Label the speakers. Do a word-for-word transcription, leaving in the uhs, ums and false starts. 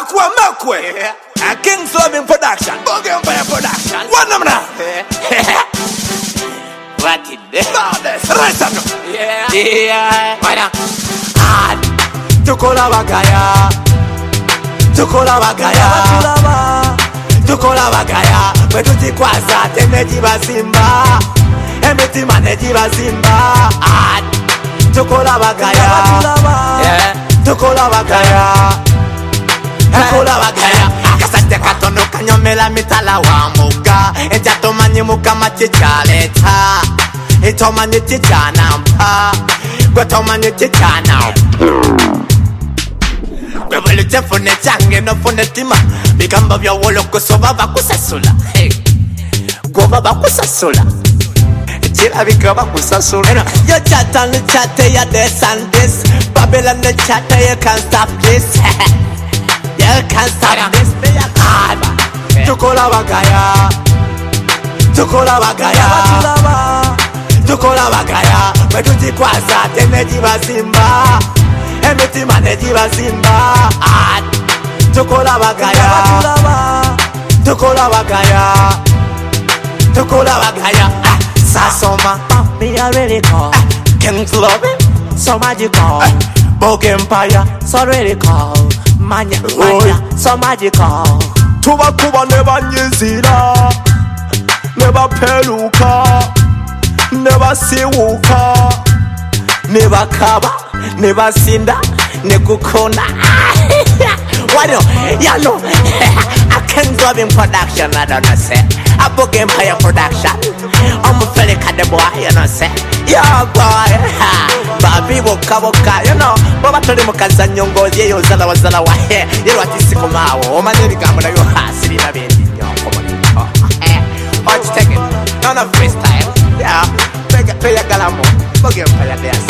Speaker 1: Makwe, Makwe. A King's Loving Production. Boogie Empire Production. One of them.
Speaker 2: What is this?
Speaker 1: Right up now.
Speaker 2: Yeah. Yeah. Why not?
Speaker 1: Hard. Tukola Bagaya. Tukola Bagaya. Tukola Bagaya. Wetuti kwaza teneji basimba. Emiti maneji basimba. Hard. Tukola Bagaya.
Speaker 2: Yeah.
Speaker 1: Tukola Bagaya. Tukola Bagaya. Kasate katono kanyomela mitala wa muga. Ejato mani muka machichaleta. Ito mani chichana mpa. Gwato mani chichana. Gwebele chefone change no fone tima. Bigamba vya wolo kusoba bakusasula. Hey. Goba bakusasula. Chila bigaba kusasula. Yo chata no chate ya this and this. Babylon no chate you can't stop this. You can't stop this. Hard. Tukola Bagaya. Tukola Bagaya. Tukola Bagaya. Wetuti kwaza teneji basimba. Emiti maneji basimba. Hard. Tukola Bagaya. Tukola Bagaya. Tukola Bagaya. Sasoma.
Speaker 2: Me already call.
Speaker 1: King's Loving.
Speaker 2: So magical.
Speaker 1: Boogie Empire.
Speaker 2: So already call. Manya, manya. So magical.
Speaker 1: Tuba kuba neba nyizira. Neba peluka. Neba siwuka. Neba kaba. Neba sinda. Nekukona. Why no? Ya no. A King's Loving Production, I don't know say. A Boogie Empire Production. I'm a fella cat the boy, you know say. Yeah boy. Babi boka boka, you know. Baba tole mukaza nyongo ye yo zala wazala wa he. Yero ati siku mawo. Oma neri gamona yo hasiri na bendi nyongo moni. Eh. Watch take it. None of freestyle. Yeah. Pega pega galamo. Boogie Empire there.